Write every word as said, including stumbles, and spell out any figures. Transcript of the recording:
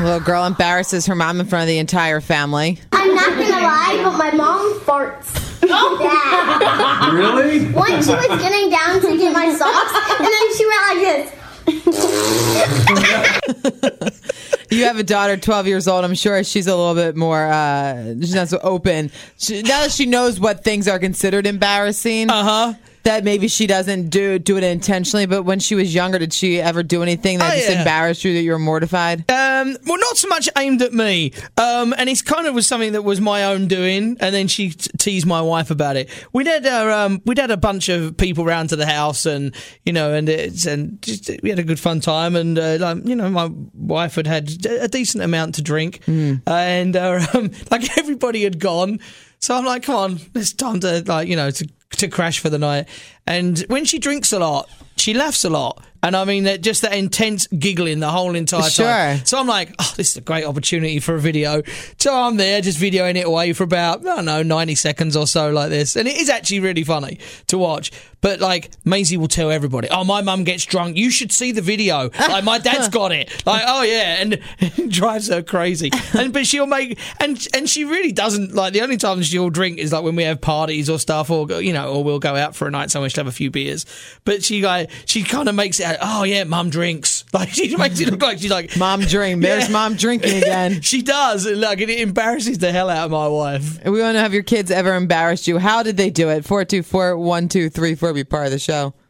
Little girl embarrasses her mom in front of the entire family. I'm not gonna lie, but my mom farts. Bad. Really? Once she was getting down to get my socks, and then she went like this. You have a daughter, twelve years old. I'm sure she's a little bit more, uh, she's not so open. She, now that she knows what things are considered embarrassing. Uh-huh. That maybe she doesn't do do it intentionally, but when she was younger, did she ever do anything that Oh, just yeah. embarrassed you, that you were mortified? Um, well, not so much aimed at me, um, and it's kind of was something that was my own doing, and then she t- teased my wife about it. We'd had a, um, we'd had a bunch of people round to the house, and you know, and it's and just, we had a good fun time, and uh, like, you know, my wife had had a decent amount to drink, mm. and uh, um, like everybody had gone, so I'm like, come on, it's time to like you know to. to crash for the night. And when she drinks a lot, she laughs a lot. And I mean, that just that intense giggling the whole entire Sure. time. So I'm like, oh, this is a great opportunity for a video. So I'm there just videoing it away for about, I don't know, ninety seconds or so like this. And it is actually really funny to watch. But like, Maisie will tell everybody, oh, my mum gets drunk. You should see the video. Like, my dad's got it. Like, oh, yeah. And it drives her crazy. And But she'll make, and and she really doesn't, like, the only time she'll drink is like when we have parties or stuff, or, you know, or we'll go out for a night somewhere, she'll have a few beers. But she, like, she kind of makes it, oh, yeah, mum drinks. Like, she makes it look like she's like, Mom drink. There's Yeah. mom drinking again. She does. Like, it embarrasses the hell out of my wife. We want to have your kids ever embarrassed you. How did they do it? four two four, one two three four. Be part of the show.